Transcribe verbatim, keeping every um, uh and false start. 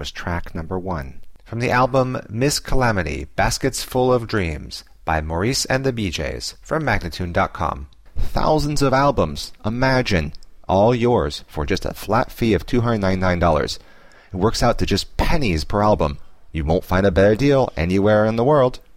was track number one. From the album Miss Calamity, Baskets Full of Dreams by Maurice and the B Js from Magnatune dot com. Thousands of albums, imagine, all yours for just a flat fee of two hundred ninety-nine dollars. It works out to just pennies per album. You won't find a better deal anywhere in the world.